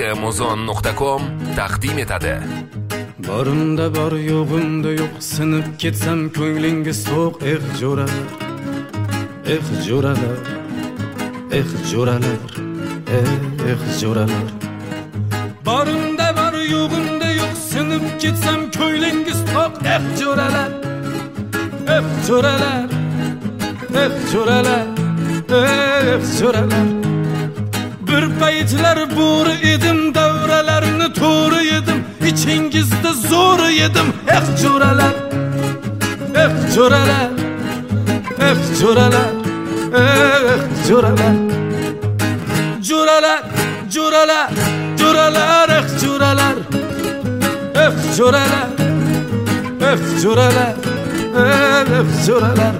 Muzon.com taqdim etadi. Borimda bor, yo'g'imda yo'q, sinib ketsam ko'nglingiz so'q. Jo'ralar, jo'ralar, jo'ralar, jo'ralar. Borimda bor, yo'g'imda yo'q, sinib ketsam ko'nglingiz so'q. Jo'ralar, jo'ralar, jo'ralar, jo'ralar. Bir paytlar bo'ri edim, davralarni to'g'ri yedim, ichingizda zo'r yedim. Jo'ralar, jo'ralar, jo'ralar, jo'ralar. Jo'ralar, jo'ralar, jo'ralar, jo'ralar, jo'ralar, jo'ralar, jo'ralar.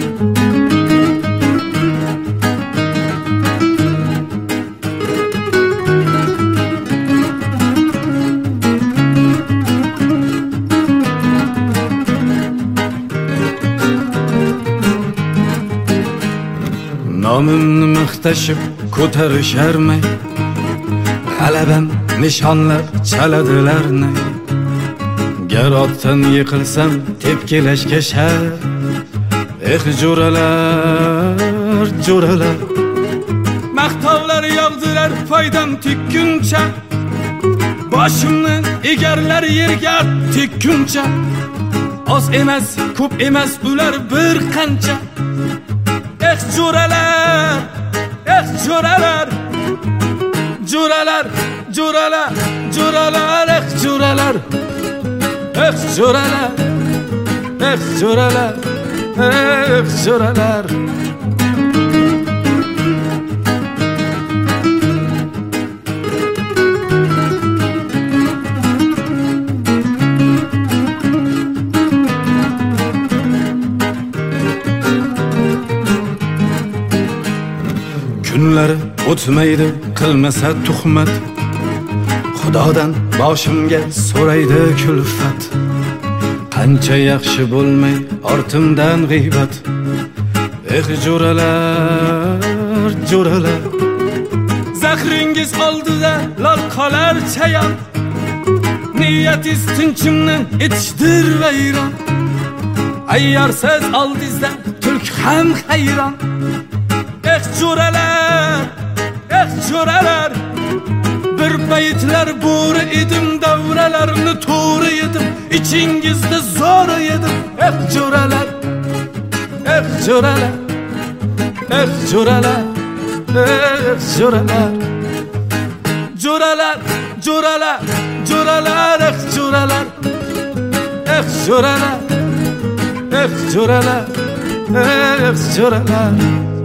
Nomimni maqtashib ko'tarisharmay, g'alabam nishonlab chaladilarni. Gar otdan yiqilsam tepkilashga shart. Jo'ralar, jo'ralar. Maqtovlar yog'dilar foydam tekkuncha, boshimni egarlar yerga tekkuncha. Oz emas, ko'p emas ular bir qancha. Jo'ralar, jo'ralar, jo'ralar, jo'ralar, jo'ralar, jo'ralar, jo'ralar, jo'ralar, jo'ralar. Kunlar o'tmaydi, qilmasa tuhmat, Xudodan boshimga so'raydi kulfat. Qancha yaxshi bo'lmay ortimdan g'iybat. Jo'ralar, jo'ralar. Zahringiz oldida lol qolar chayon, niyatingiz tinchimni etishdir vayron. Ayyorsiz oldingizda tulk ham hayron. Jo'ralar, jo'ralar. Bir paytlar bo'ri edim, davralarni to'g'ri yedim, ichingizda zo'r yedim. Jo'ralar, jo'ralar, jo'ralar, jo'ralar. Jo'ralar, jo'ralar, jo'ralar, jo'ralar, jo'ralar, jo'ralar, jo'ralar.